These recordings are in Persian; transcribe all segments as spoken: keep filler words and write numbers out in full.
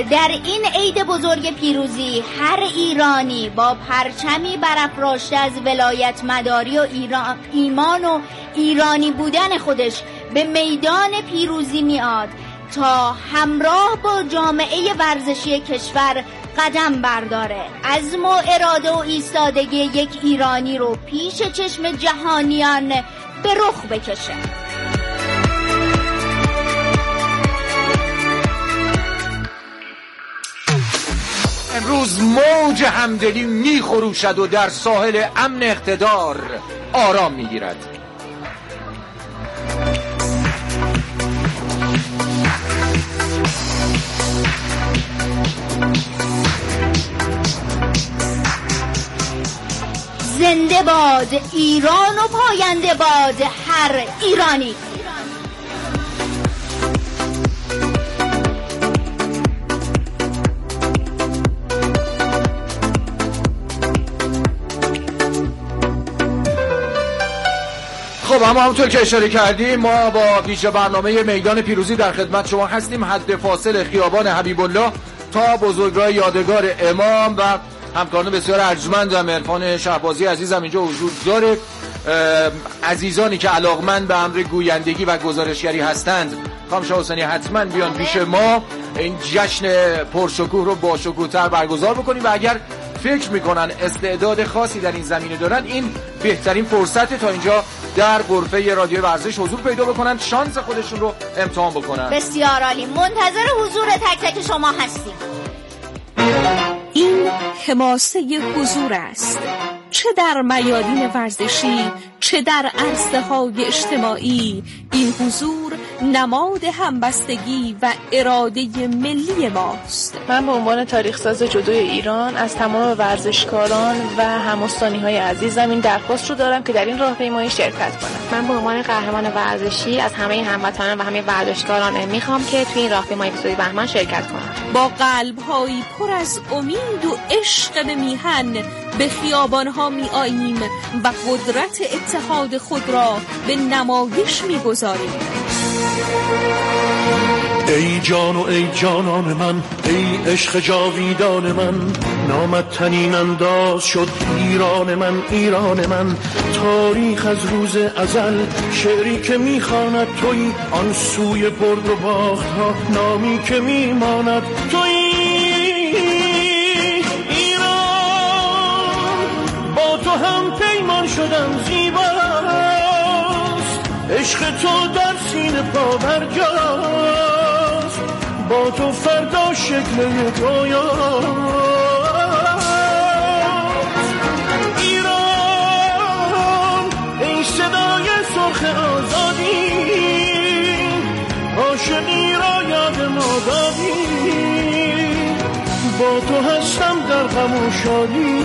در این عید بزرگ پیروزی هر ایرانی با پرچمی برافراشته از ولایت مداری و ایران، ایمان و ایرانی بودن خودش به میدان پیروزی میاد تا همراه با جامعه ورزشی کشور قدم برداره، عزم و اراده و ایستادگی یک ایرانی رو پیش چشم جهانیان به رخ بکشه. امروز موج همدلی میخروشد و در ساحل امن اقتدار آرام میگیرد. زنده باد ایران و پاینده باد هر ایرانی. خب اما همونطور که اشاره کردیم ما با ویژه برنامه میدان پیروزی در خدمت شما هستیم. حد فاصل خیابان حبیب الله تا بزرگراه یادگار امام و همکاران بسیار ارجمندم عرفان شهبازی عزیزم اینجا وجود داره. عزیزانی که علاقمند به امر گویندگی و گزارشگری هستند خانم شاه حسینی حتما بیان پیش ما این جشن پرشکوه رو با شکوه‌تر برگزار بکنیم و اگر فکر میکنن استعداد خاصی در این زمینه دارن این بهترین فرصت تا اینجا در غرفه رادیو ورزش حضور پیدا بکنن، شانس خودشون رو امتحان بکنن. بسیار عالی، منتظر حضور تک تک شما هستیم. این حماسه حضور است، چه در میادین ورزشی چه در عرصه های اجتماعی. این حضور نماد همبستگی و اراده ملی ماست. من به عنوان تاریخ‌ساز جودوی ایران از تمام ورزشکاران و هم‌استانی‌های عزیزم این درخواست رو دارم که در این راهپیمایی شرکت کنم. من به عنوان قهرمان ورزشی از همه هموطنان و همه ورزشکاران میخوام که توی این راهپیمایی بیست و دو بهمن شرکت کنم. با قلب‌هایی پر از امید و عشق به میهن به خیابان‌ها می‌آییم و قدرت اتحاد خود را به نمایش می‌گذاریم. ای جان و ای جانان من، ای عشق جاویدان من، نامت تنین انداز شد ایران من، ایران من. تاریخ از روز ازل شعری که میخواند توی، آن سوی برد و باخت ها نامی که میماند توی. ایران با تو هم پیمان شدم زیباست، عشق تو در سینه پا برجاست، با تو فردا شکل رویاست. ایران ای صدای سرخ آزادی، عاشقی را یاد ما دادی، با تو هستم در غم و شادی.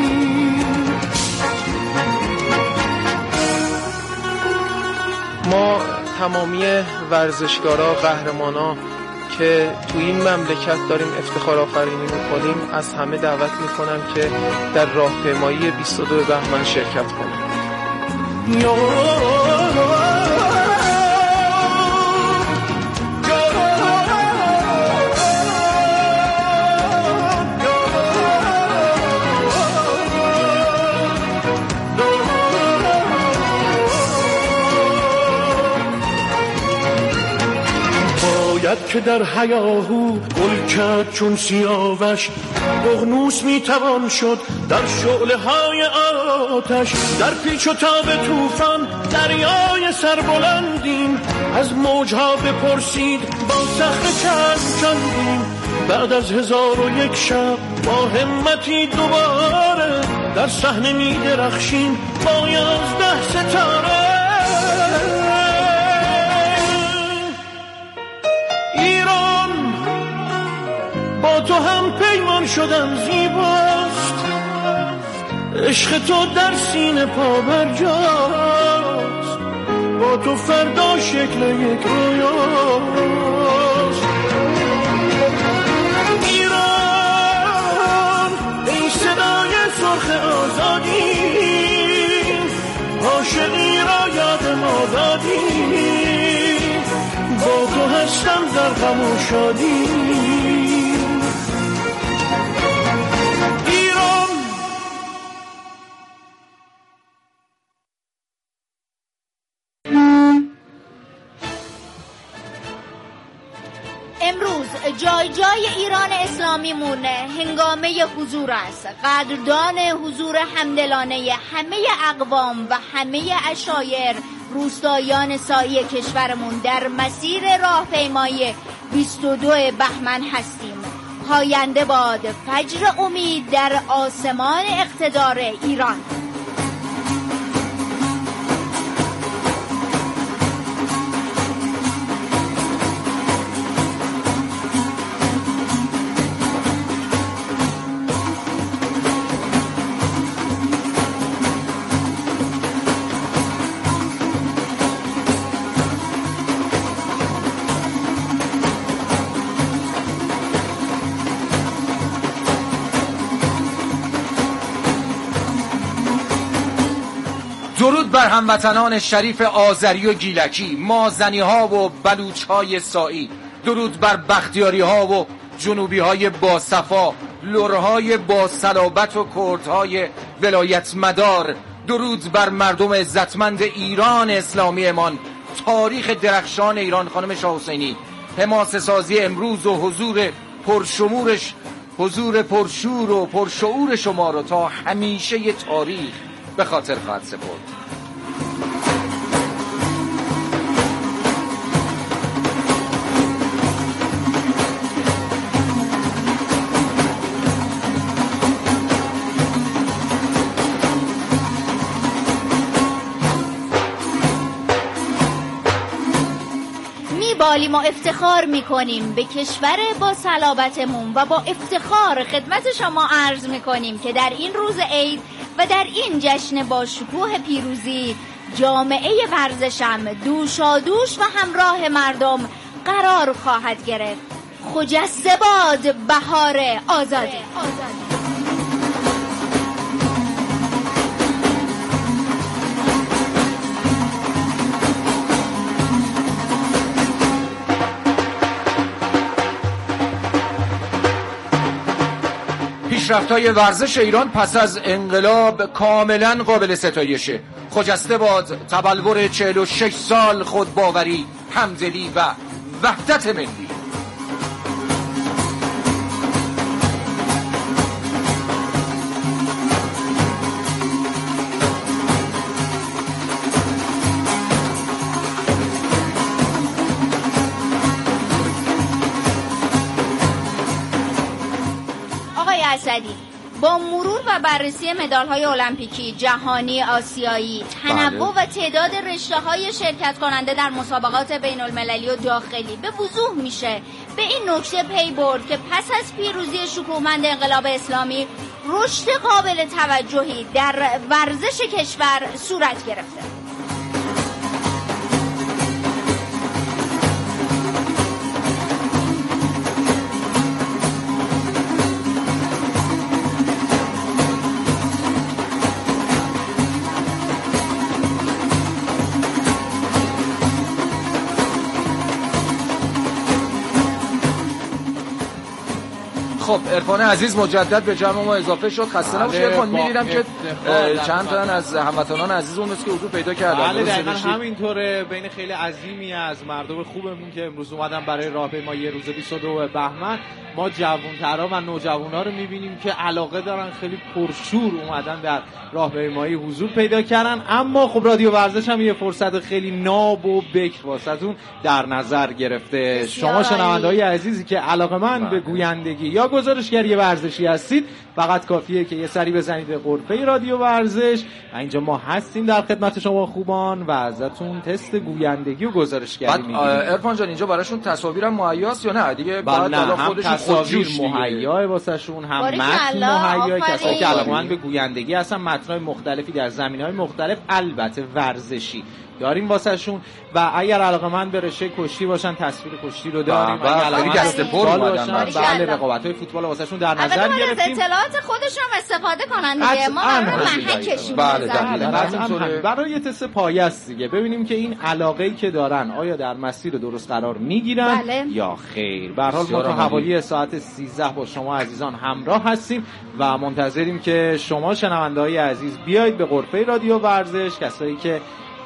ما تمامی ورزشکارا، قهرمانا که تو این مملکت داریم افتخار آفرینی میکنیم از همه دعوت میکنم که در راهپیمایی بیست و دو بهمن شرکت کنیم. که در هیاهو گل کرد چون سیاوش، ققنوس میتوان شد در شعله های آتش. در پیچ و تاب طوفان دریای سربلندیم، از موجها بپرسید با صخره چند چندیم. بعد از هزار و یک شب با همتی دوباره، در صحنه میدرخشیم با یازده ستاره. با تو هم پیمان شدم زیباست، عشق تو در سینه پا برجاست، با تو فردا شکل یک رویاست. ایران ای صدای سرخ آزادی، عاشقی را یاد ما دادی، با تو هستم در غم و شادی. پایجای ایران اسلامیمون هنگامه حضور است. قدردان حضور همدلانه همه اقوام و همه عشایر روستایان سایی کشورمون در مسیر راهپیمایی بیست و دو بهمن هستیم. پاینده باد فجر امید در آسمان اقتدار ایران. درود بر هموطنان شریف آذری و گیلکی، مازنی ها و بلوچ های سایی. درود بر بختیاری ها و جنوبی های باصفا، لرهای باصلابت و کردهای ولایت مدار. درود بر مردم عزتمند ایران اسلامی امان، تاریخ درخشان ایران. خانم شاه حسینی، حماسه سازی امروز و حضور پرشمورش، حضور پرشور و پرشعور شما رو تا همیشه تاریخ به خاطر خواهد سپرد. میبالیم و افتخار میکنیم به کشور با صلابتمون و با افتخار خدمت شما عرض میکنیم که در این روز عید و در این جشن با شکوه پیروزی جامعه ورزشم دوشادوش و همراه مردم قرار خواهد گرفت. خجسته باد بهار آزادی. پیشرفت‌های ورزش ایران پس از انقلاب کاملا قابل ستایشه. خجسته باد تبلور چهل و شش سال خودباوری، همدلی و وحدت ملی. اسدی، با مرور و بررسی مدال‌های المپیکی، جهانی، آسیایی، تنوع و تعداد رشته‌های شرکت کننده در مسابقات بین‌المللی و داخلی به وضوح میشه به این نکته پی برد که پس از پیروزی شکوهمند انقلاب اسلامی رشد قابل توجهی در ورزش کشور صورت گرفته. خب عرفان عزیز مجدد به جمع ما اضافه شد. خسته نباشید عرفان. می‌دیدم که چند تا از هموطنان عزیزمون است که حضور پیدا کردن. بله دقیقاً همینطوره. بین خیلی عظیمی از مردم خوبمون که امروز اومدن برای راهپیمایی روز بیست و دو بهمن، ما جوان‌ترا و نوجوانا رو می‌بینیم که علاقه دارن، خیلی پرشور اومدن در راهپیمایی حضور پیدا کردن. اما خب رادیو ورزش هم یه فرصت خیلی ناب و بکر واسهتون در نظر گرفته. شما شنونده‌های عزیزی که علاقه‌مند به گویندگی یا گزارشگری ورزشی هستید، فقط کافیه که یه سری بزنید به غرفه رادیو ورزش و اینجا ما هستیم در خدمت شما خوبان و ازتون تست گویندگی و گزارشگری میگیریم. عرفان جان اینجا براشون تصاویرم مهیاست یا نه دیگه؟ بعد حالا خودشون تصاویر مهیا واسهشون، هم متن مهیا، کسایی که علاقه‌مند به گویندگی هستن، متن‌های مختلفی در زمینه‌های مختلف البته ورزشی داریم واسهشون. و اگر علاقه‌مند به رشته کشتی باشن تصویر کشتی رو داریم. اگر علاقه‌مند به فوتبال باشن، بله رقابت‌های فوتبال واسهشون در نظر گرفتیم. اطلاعات خودشون استفاده کنن دیگه، ما محکش بله دقیقاً برای تست پایه است دیگه، ببینیم که این علاقه‌ای که دارن آیا در مسیر درست قرار میگیرن بله. یا خیر. به هر حال ما تا حوالی ساعت سیزده با شما عزیزان همراه هستیم و منتظریم که شما شنونده‌های عزیز بیایید به غرفه رادیو ورزش، کسایی که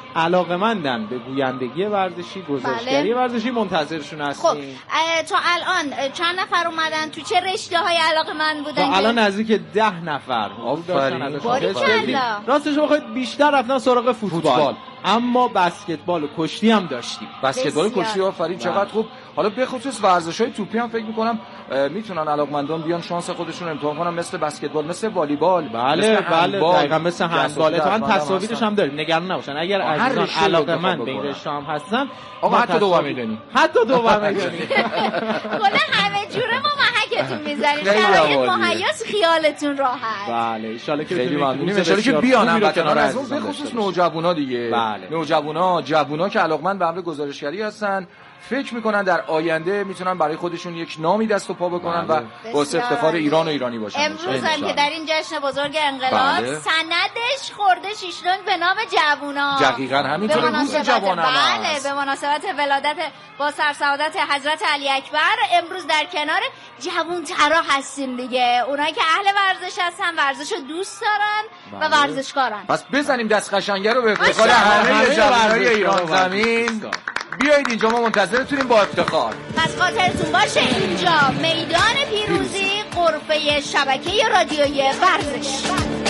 علاقه‌مندن به گویندگی ورزشی، گزارشگری بله. ورزشی، منتظرشون هستیم. خب تا الان چند نفر اومدن؟ تو چه رشته‌های علاقه‌مند بودن؟ تا الان نزدیک ده نفر آفرین. راستش بخواید بیشتر رفتن سراغ فوتبال, فوتبال. اما بسکتبال و کشتی هم داشتیم. بسکتبال و کشتی آفرین، چقدر خوب. حالا به خصوص ورزش‌های توپی هم فکر می‌کنم میتونن علاقمندان بیان شانس خودشون امتحان کنن، مثل بسکتبال، مثل والیبال، بله مثل بله دقیقاً مثل هندبال. اتفاقا تصاویرش هم داریم، نگران نباشن اگر عزیزان علاقمند به این رشته هم هستن. آقا حتی دوام میدونی حتی دوام میدونی کلا همه جوره ما محکتون میذاریم، شرایط مهیاس، خیالتون راحت. بله ان شاءالله که خیلی ممنونیم، ان شاءالله که بیان هم کنار از اون، به خصوص نوجوانا دیگه. بله. نوجوانا، جوونا که علاقمند به عمل گزارشگری هستن، فکر میکنن در آینده میتونن برای خودشون یک نامی دست و پا بکنن بله. و باعث افتخار ایران و ایرانی باشن. امروز هم که در این جشن بزرگ انقلاب بله. سندش خورده شیشلنگ به نام جوونا. دقیقاً همینطوره، روز جوانان بله هست. به مناسبت ولادت با سرسعادت حضرت علی اکبر امروز در کنار جوون ترا هستیم دیگه. اونایی که اهل ورزش هستن، ورزشو دوست دارن بله. و ورزشکارن. پس بزنیم دست قشنگه رو به افتخار همه جوانای ایران زمین. بیایید اینجا، ما منتظرتونیم با افتخار. پس خاطرتون باشه اینجا میدان پیروزی، غرفه شبکه رادیویی ورزش.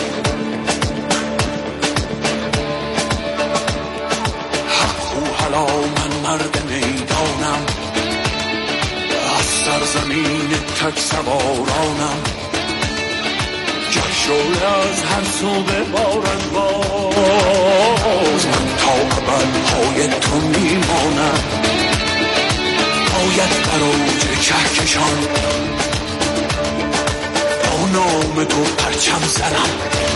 حق حالا من مرد میدانم، از سرزمین تک سوارانم، گر شعله از هر سو ببارد باز، من تا ابد پای تو میمانم. باید بر اوج کهکشان با نام تو پرچم زنم،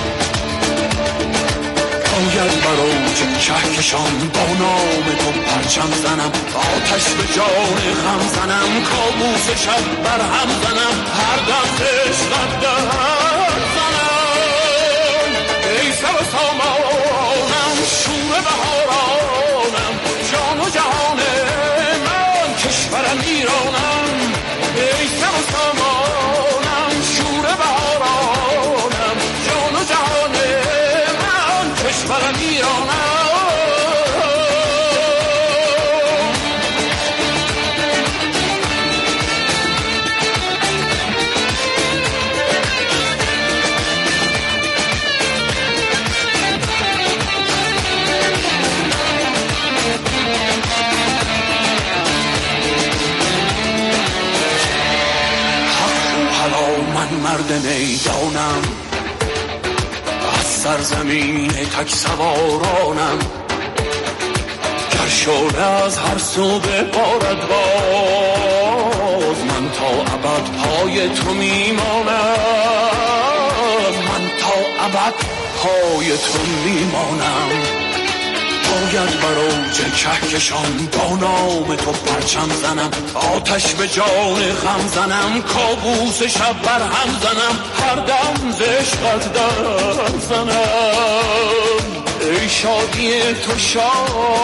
باید بر اوج کهکشان با نام تو پرچم زنم، آتش به جان غم زنم، کابوس شب بر هم زنم، هر دم عشقت دهم زنم. ای سر و سامانم، شور بهارانم، جان و جهان من، کشورم ایرانم. ای سر و سامانم، شور بهارانم، جان و جهان من، کشورم ایرانم. مرد میدانم، از سرزمین تک سوارانم، گر شعله از هر سو ببارد باز، من تا ابد پای تو میمانم، من تا ابد پای تو میمانم. باید بر اوج کهکشان با نام تو پرچم زنم، آتش به جان غم زنم، کابوس شب بر هم زنم، هر دم ز عشقت دم زنم. ای شادی تو شادیم،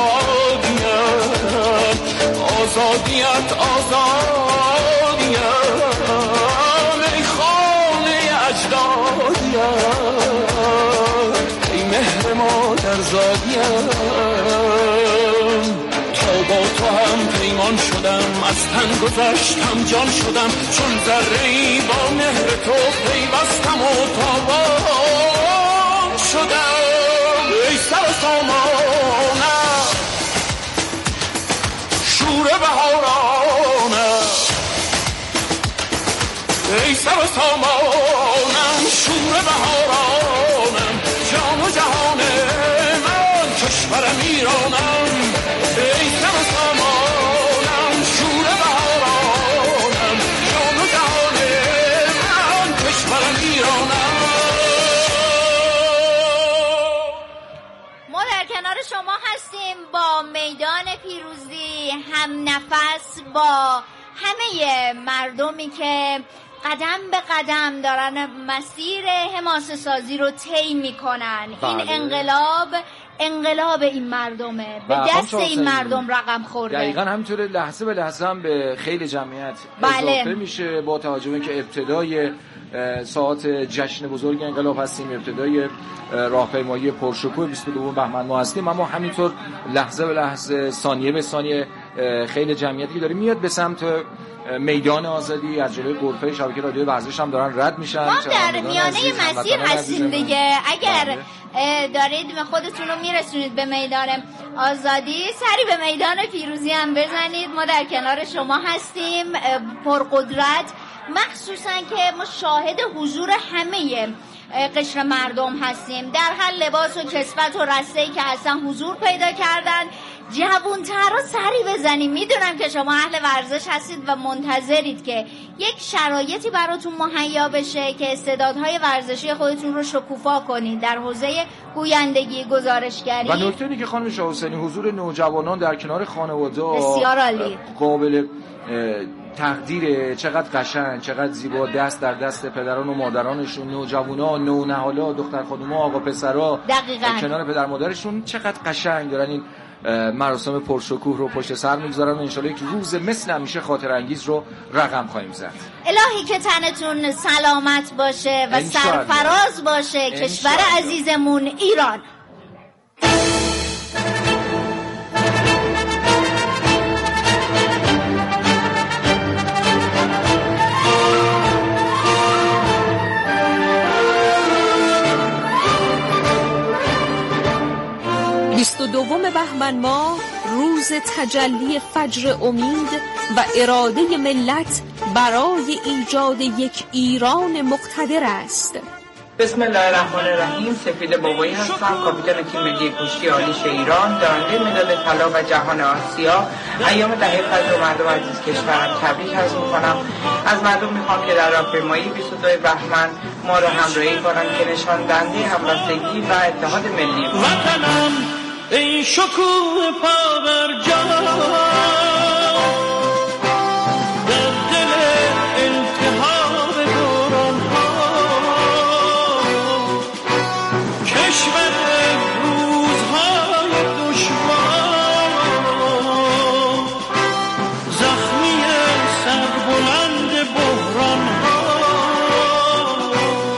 آزادیت آزادیم، ای خانه اجدادیم، ای مهر مادر زادیم. تا با تو هم پیمان شدم، از تن گذشتم جان شدم، چون ذره‌ای با مهر تو پیوستم و تابان شدم. ای سر و سامانم، شور بهارانم، ای سر و سامانم، شور بهارانم، جان و جهان من، کشورم ایرانم. ای سر و سامانم، شور بهارانم، جان و جهان من، کشورم ایرانم. ما در کنار شما هستیم با میدان پیروزی، هم نفس با همه مردمی که قدم به قدم دارن مسیر حماسه سازی رو طی میکنن. بله. این انقلاب انقلاب این مردمه، به دست این مردم رقم خورده. دقیقاً همینطوره، لحظه به لحظه هم به خیلی جمعیت بله. اضافه میشه با توجه به اینکه ابتدای ساعات جشن بزرگ انقلاب هستیم، ابتدای راهپیمایی پرشکوه بیست و دو بهمن ما هستیم، اما همینطور لحظه به لحظه، ثانیه به ثانیه خیلی جمعیتی که داره میاد به سمت میدان آزادی. از جلوی غرفه شبکه رادیو ورزش هم دارن رد میشن. ما در میانه مسیر هستیم دیگه. اگر دارید به خودتون رو میرسونید به میدان آزادی، سری به میدان پیروزی هم بزنید. ما در کنار شما هستیم پرقدرت، مخصوصا که ما شاهد حضور همه قشر مردم هستیم در هر لباس و کسوت و رسته‌ای که اصلا حضور پیدا کردن. جوان‌ترا سری بزنیم. میدونم که شما اهل ورزش هستید و منتظرید که یک شرایطی براتون مهیا بشه که استعدادهای ورزشی خودتون رو شکوفا کنید در حوزه گویندگی، گزارشگری. و نکته اینه که خانم شاه حسینی حضور نوجوانان در کنار خانواده بسیار عالی، قابل تقدیر، چقدر قشنگ، چقدر زیبا، دست در دست پدران و مادرانشون، نوجوانا، نونهالا، دختر خانوما، آقا پسرا کنار پدر مادرشون، چقدر قشنگ دارن این مراسم پرشکوه رو پشت سر میگذارن و انشالله یک روز مثل همیشه خاطر انگیز رو رقم خواهیم زد. الهی که تنتون سلامت باشه و سرفراز باشه کشور عزیزمون ایران. بیست و دوم بهمن ماه روز تجلی فجر امید و اراده ملت برای ایجاد یک ایران مقتدر است. بسم الله الرحمن الرحیم. سپید بابایی هستم، کاپیتان تیم ملی کشتی آلیش ایران، دارنده مدال طلا و جهان آسیا. ایام دهه فجر مردم عزیز کشورم تبریک عرض می‌کنم. از مردم میخوام که در راهپیمایی بیست و دو بهمن ما را همراهی کنند که نشان دهنده همبستگی و اتحاد ملی وطنم ای شکوه پا بر جا، در دل التهاب دوران ها، کشور روزهای دشوار، زخمی سربلند بحران ها،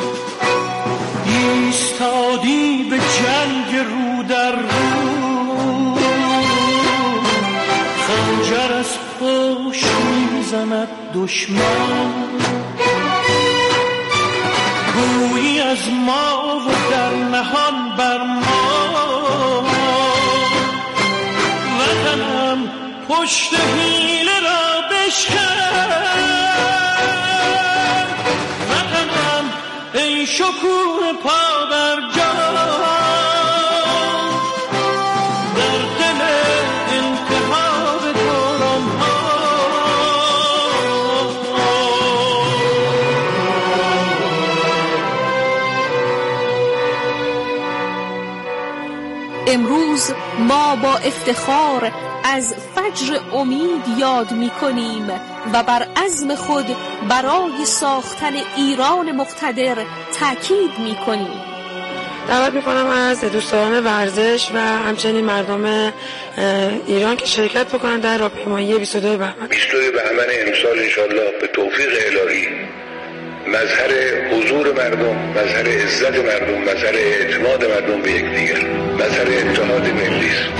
ایستادی به جنگ رو در رو، خنجر از پشت میزند دشمن، گویی از ما و در نهان بر ما، وطنم پشت حیله را بشکن، وطنم ای شکوه پا بر جا، امروز ما با افتخار از فجر امید یاد می کنیم و بر عزم خود برای ساختن ایران مقتدر تاکید می کنیم. دعوت می کنم از دوستان ورزش و همچنین مردم ایران که شرکت بکنن در راهپیمایی بیست و دو بهمن. بیست و دو بهمن امسال انشالله به توفیق الهی مظهر حضور مردم، مظهر عزت مردم، مظهر اعتماد مردم به یکدیگر، مظهر اتحاد ملی است.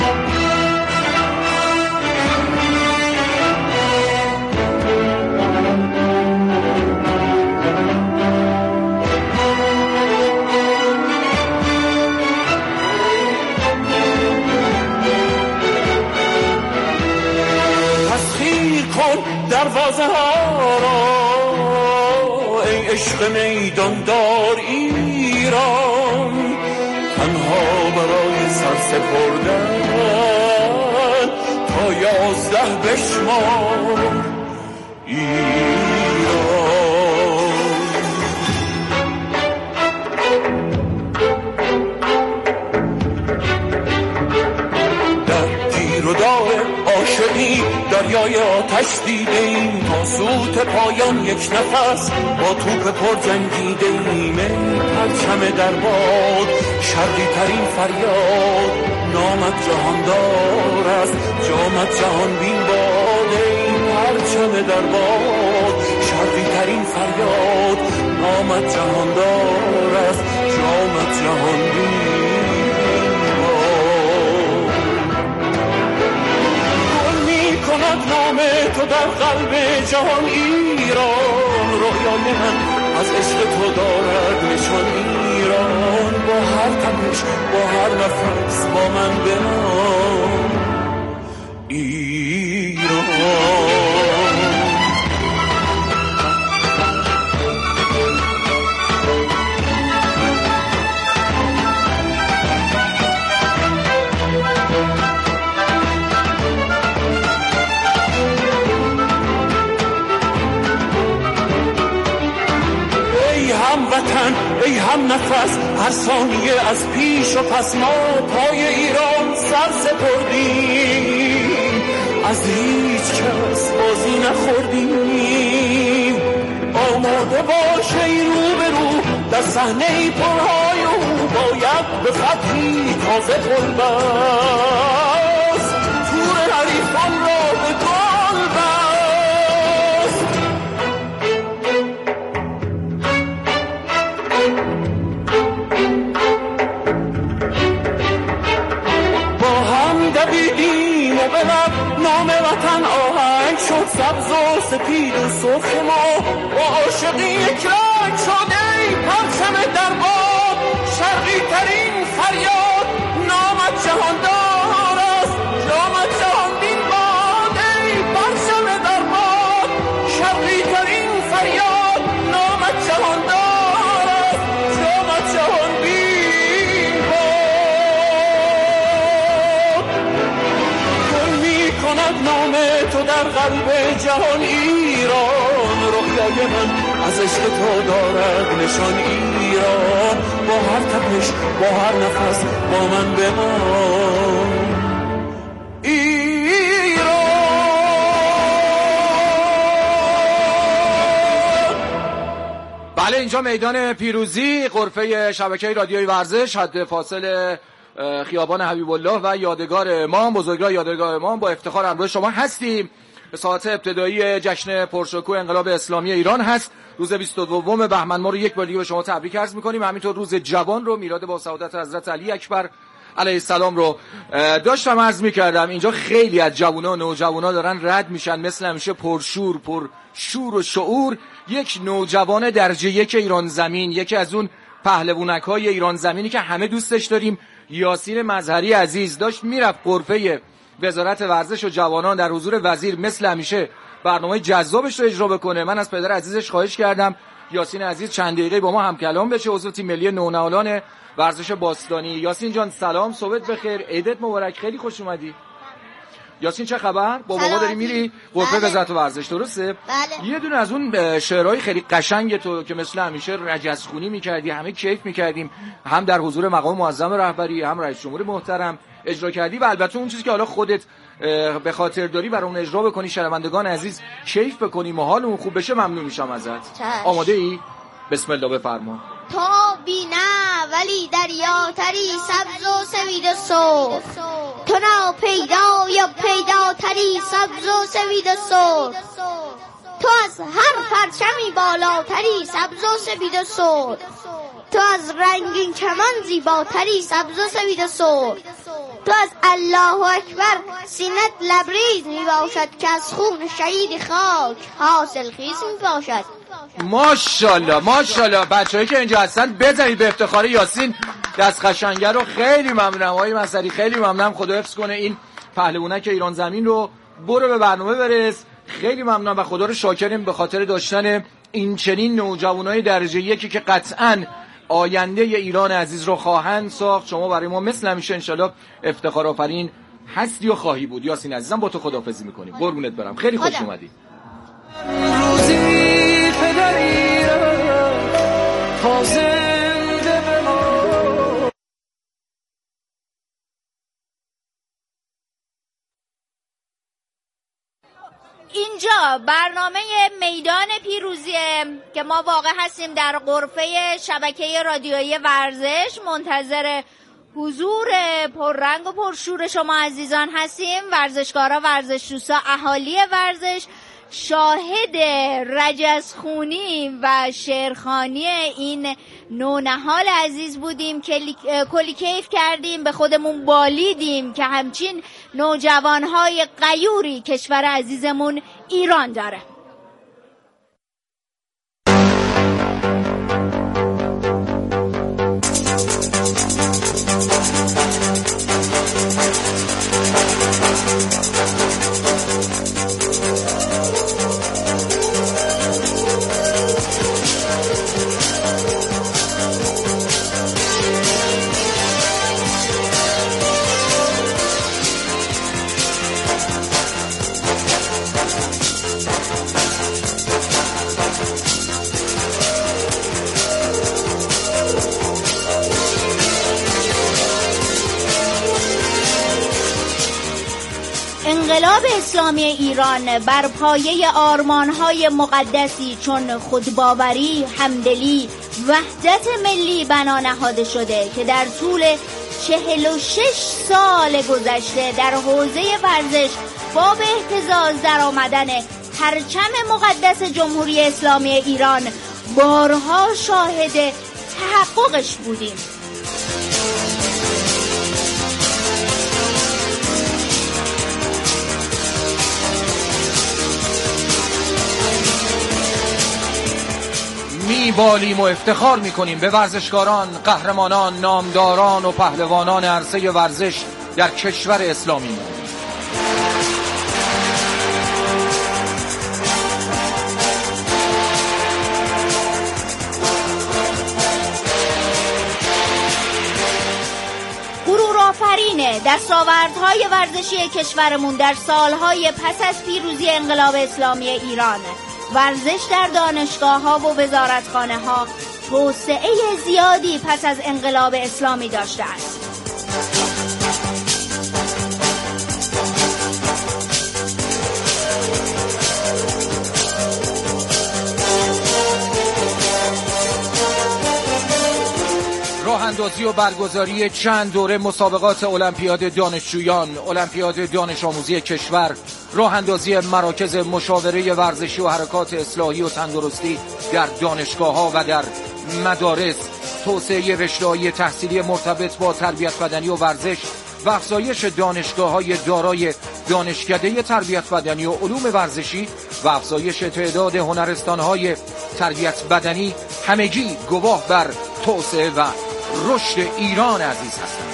تسخیر کن دروازه ها را ای عشق میدان دار ایران، تنها برای سر سپردن تا یازده بشمار ایران. در گیر و دار عاشقی دریای آتش دیده ایم تا سوی سکوت پایان یک نفس با توپ پر جنگیده ایمه پرچم در باد شرقی ترین فریاد نامت جهاندار است جامت جهان بین باد ای پرچم در باد شرقی ترین فریاد نامت جهاندار است جامت جهان بین کند نام تو در قلب جهان ایران رویای من از عشق تو دارد نشان ایران با هر تمش با هر نفس با من بمان ایران وطن ای هم نفس هر ثانیه از پیش و پس ما پای ایران سر سپردیم از هیچ کس بازی نخوردیم آماده باشه ای رو به رو در صحنه پرهای او باید به فتحی تازه پلبست تور حریفان را به گل بست دویدیم و به لب نام وطن آهنگ شد سبز و سپید و سرخ ما با عاشقی یک رنگ شد ای پرچم در باد شرقی ترین فریاد نامت جهاندار است جامت جهان بین باد ای پرچم در باد شرقی ترین فریاد نامت جهاندار است جامت جهان بین نام تو در قلب جهان ایران رویای من از عشق تو دارد نشان ایران با هر تپش با هر نفس با من بمان ایران. بله اینجا میدان پیروزی غرفه شبکه رادیوی ورزش حد فاصل خیابان حبیب الله و یادگار امام بزرگراه یادگار امام با افتخار همراه شما هستیم. به ساعت ابتدایی جشن پرشکوه انقلاب اسلامی ایران هست. روز بیست و دوم بهمن ما رو یک بار دیگه به شما تبریک عرض می‌کنیم. همینطور روز جوان رو میلاد با سعادت حضرت علی اکبر علیه السلام رو داشتم عرض می‌کردم. اینجا خیلی از جوونا و نوجوانا دارن رد میشن مثل همیشه پرشور پر شور و شعور. یک نوجوان درجه یک ایران زمین، یکی از اون پهلوونک‌های ایران زمینی که همه دوستش داریم، یاسین مظهری عزیز داشت میرفت غرفه وزارت ورزش و جوانان در حضور وزیر مثل همیشه برنامه جذابش رو اجرا بکنه. من از پدر عزیزش خواهش کردم یاسین عزیز چند دقیقه با ما هم کلام بشه، عضو تیم ملی نونهالان ورزش باستانی. یاسین جان سلام، صبحت بخیر، عیدت مبارک، خیلی خوش اومدی. یاسین چه خبر؟ با بابا داری میری غرفه وزارت ورزش درسته؟ بله. یه دونه از اون شعرهای خیلی قشنگ تو که مثل همیشه رجزخونی میکردی، همه کیف میکردیم، هم در حضور مقام معظم رهبری هم رئیس جمهور محترم اجرا کردی و البته اون چیزی که حالا خودت به خاطر داری برای اون اجرا بکنی، شنوندگان عزیز کیف بکنیم و حالمون خوب بشه، ممنون میشم ازت. چشم. آماده ای؟ بسم الله بفرما. تو بی نه ولی دریا تری سبز و سوید و سرخ، تو نا پیدا یا پیدا تری سبز و سوید و سرخ، تو از هر پرچمی بالاتری سبز و سوید و سرخ، تو از رنگین کمان زیباتری سبز و سوید و سرخ، تو از الله اکبر سینت لبریز می باشد که از خون شهید خاک حاصل خیز می باشد. ماشاءالله ماشاءالله. بچه‌ای که اینجا هستن بزنید به افتخار یاسین دست قشنگه رو. خیلی ممنونم آقای مظهری، خیلی ممنونم. خدا حفظ کنه این پهلوانک ایران زمین رو. برو به برنامه برس. خیلی ممنونم و خدا رو شاکریم به خاطر داشتن این چنین نوجوانای درجه یکی که قطعاً آینده ایران عزیز رو خواهند ساخت. شما برای ما مثل همیشه انشالله افتخار آفرین هستی و خواهی بود. یاسین عزیزم با تو خداحافظی می‌کنیم. قربونت برم. خیلی خوش اومدی. روزی پدر ایران تا زنده بمان. این اینجا برنامه میدان پیروزی که ما واقع هستیم در غرفه شبکه رادیویی ورزش، منتظر حضور پررنگ و پرشور شما عزیزان هستیم. ورزشکارا، ورزش‌دوستا، اهالی ورزش، شاهد رجزخونی و شعرخوانی این نونهال عزیز بودیم که کلی کیف کردیم، به خودمون بالیدیم که همچین نوجوانهای غیوری کشور عزیزمون ایران داره. انقلاب اسلامی ایران بر پایه آرمان‌های مقدسی چون خودباوری، همدلی، وحدت ملی بنا نهاده شده که در طول چهل و شش سال گذشته در حوزه ورزش با به اهتزاز در آمدن پرچم مقدس جمهوری اسلامی ایران بارها شاهد تحققش بودیم. میبالیم و افتخار میکنیم به ورزشکاران، قهرمانان، نامداران و پهلوانان عرصه ورزش در کشور اسلامی. غرورآفرین دستاوردهای ورزشی کشورمون در سالهای پس از پیروزی انقلاب اسلامی ایران، ورزش در دانشگاه‌ها و وزارتخانه‌ها توسعه زیادی پس از انقلاب اسلامی داشته است. راه اندازی و برگزاری چند دوره مسابقات المپیاد دانشجویان، المپیاد دانش آموزی کشور، راه اندازی مراکز مشاوره ورزشی و حرکات اصلاحی و تندرستی در دانشگاه‌ها و در مدارس، توسعه رشته‌های تحصیلی مرتبط با تربیت بدنی و ورزش و افزایش دانشگاه‌های دارای دانشکده تربیت بدنی و علوم ورزشی و افزایش تعداد هنرستان‌های تربیت بدنی همگی گواه بر توسعه و رشد ایران عزیز هستند.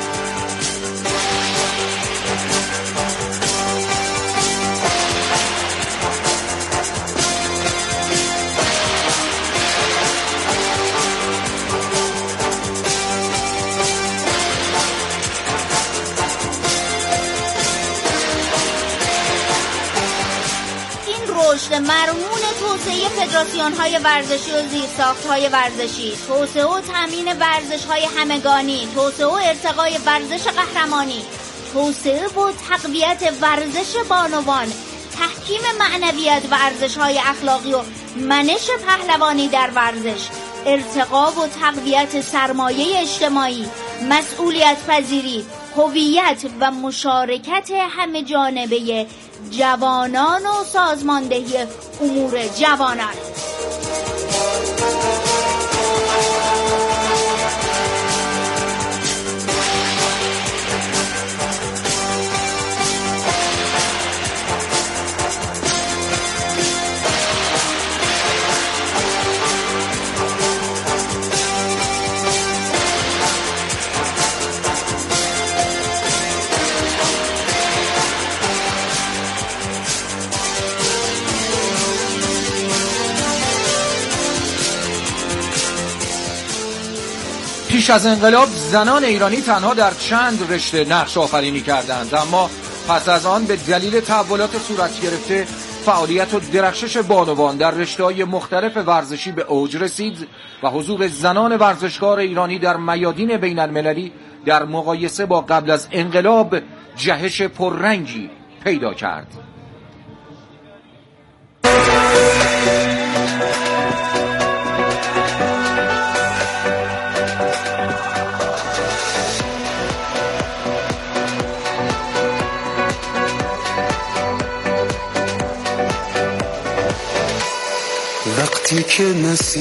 رشد مرهون توسعه فدراسیون‌های ورزشی و زیرساخت‌های ورزشی، توسعه و تامین ورزش‌های همگانی، توسعه و ارتقای ورزش قهرمانی، توسعه و تقویت ورزش بانوان، تحکیم معنویت و ارزش‌های اخلاقی و منش پهلوانی در ورزش، ارتقا و تقویت سرمایه اجتماعی، مسئولیت پذیری، هویت و مشارکت همه جانبه جوانان و سازماندهی امور جوانان. پیش از انقلاب زنان ایرانی تنها در چند رشته نقش آفرینی کردند، اما پس از آن به دلیل تحولات صورت گرفته فعالیت و درخشش بانوان در رشته‌های مختلف ورزشی به اوج رسید و حضور زنان ورزشکار ایرانی در میادین بین المللی در مقایسه با قبل از انقلاب جهش پررنگی پیدا کرد. وقتی که نسیم